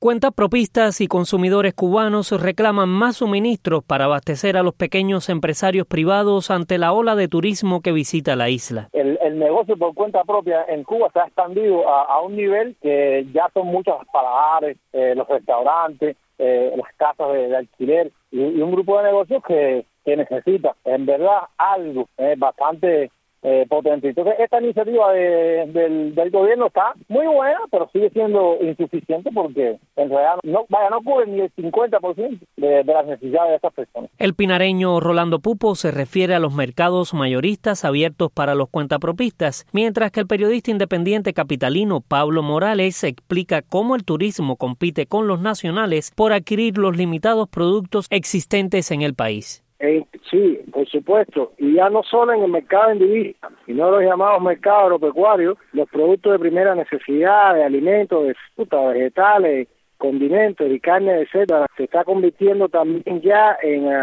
Cuentapropistas y consumidores cubanos reclaman más suministros para abastecer a los pequeños empresarios privados ante la ola de turismo que visita la isla. El negocio por cuenta propia en Cuba se ha expandido a un nivel que ya son muchos paladares, los restaurantes, las casas de alquiler y un grupo de negocios que necesita en verdad algo bastante potente. Entonces esta iniciativa del gobierno está muy buena, pero sigue siendo insuficiente porque en realidad no cubre ni el 50% de las necesidades de estas personas. El pinareño Rolando Pupo se refiere a los mercados mayoristas abiertos para los cuentapropistas, mientras que el periodista independiente capitalino Pablo Morales explica cómo el turismo compite con los nacionales por adquirir los limitados productos existentes en el país. Sí, por supuesto, y ya no solo en el mercado individual, sino los llamados mercados agropecuarios, los productos de primera necesidad, de alimentos, de frutas, vegetales, condimentos y carne, etcétera, se está convirtiendo también ya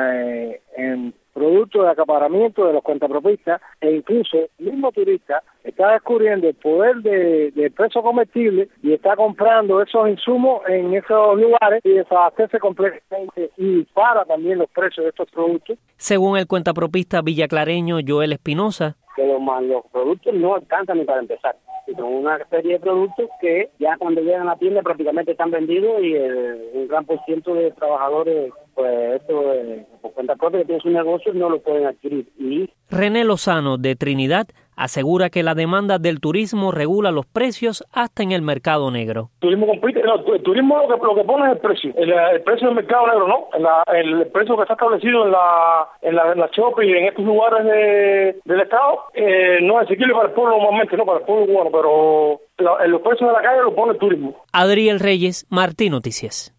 en productos de acaparamiento de los cuentapropistas, e incluso el mismo turista está descubriendo el poder del precio comestible y está comprando esos insumos en esos lugares y desabastece completamente y dispara también los precios de estos productos. Según el cuentapropista villaclareño Joel Espinosa, que los productos no alcanzan ni para empezar. Son una serie de productos que ya cuando llegan a la tienda prácticamente están vendidos y un gran por ciento de trabajadores, pues esto por cuenta propia que tienen su negocio, no lo pueden adquirir. Y René Lozano de Trinidad asegura que la demanda del turismo regula los precios hasta en el mercado negro. El turismo compite, el turismo lo que pone es el precio. El precio del mercado negro, ¿no? El precio que está establecido en la shopping y en estos lugares del Estado no es asequible para el pueblo normalmente, no para el pueblo cubano, pero los precios de la calle lo pone el turismo. Adriel Reyes, Martín Noticias.